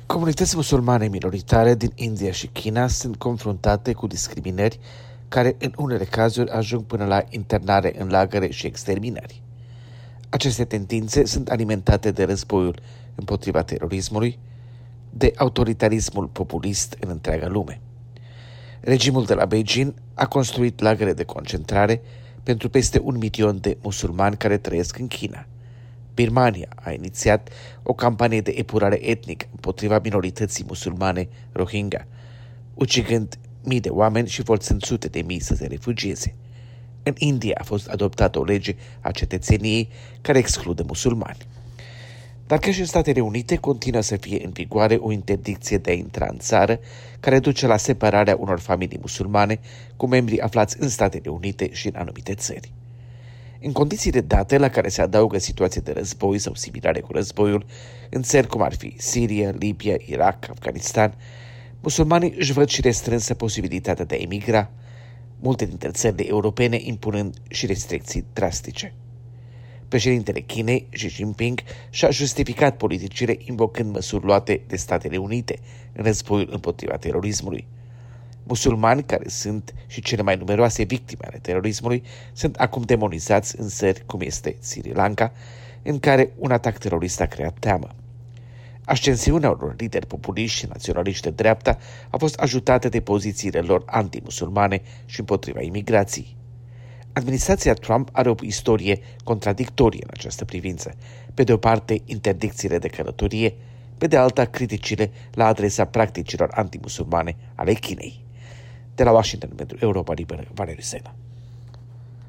Comunități musulmane minoritare din India și China sunt confruntate cu discriminări care în unele cazuri ajung până la internare în lagăre și exterminări. Aceste tendințe sunt alimentate de războiul împotriva terorismului, de autoritarismul populist în întreaga lume. Regimul de la Beijing a construit lagăre de concentrare pentru peste 1 milion de musulmani care trăiesc în China. Birmania a inițiat o campanie de epurare etnică împotriva minorității musulmane Rohingya, ucigând mii de oameni și forțând sute de mii să se refugieze. În India a fost adoptată o lege a cetățeniei care exclude musulmani. Dar ca și în Statele Unite continuă să fie în vigoare o interdicție de a intra în țară care duce la separarea unor familii musulmane cu membrii aflați în Statele Unite și în anumite țări. În condițiile date la care se adaugă situații de război sau similare cu războiul, în țări cum ar fi Siria, Libia, Irak, Afganistan, musulmanii își văd și restrânsă posibilitatea de a emigra, multe dintre țările europene impunând și restricții drastice. Președintele Chinei, Xi Jinping, și-a justificat politicile invocând măsuri luate de Statele Unite în războiul împotriva terorismului. Musulmani, care sunt și cele mai numeroase victime ale terorismului, sunt acum demonizați în țări cum este Sri Lanka, în care un atac terorist a creat teamă. Ascensiunea unor lideri populiști și naționaliști de dreapta a fost ajutată de pozițiile lor antimusulmane și împotriva imigrației. Administrația Trump are o istorie contradictorie în această privință. Pe de o parte, interdicțiile de călătorie, pe de alta, criticile la adresa practicilor antimusulmane ale Chinei. De la Washington pentru Europa Liberă, Valeriu Sena.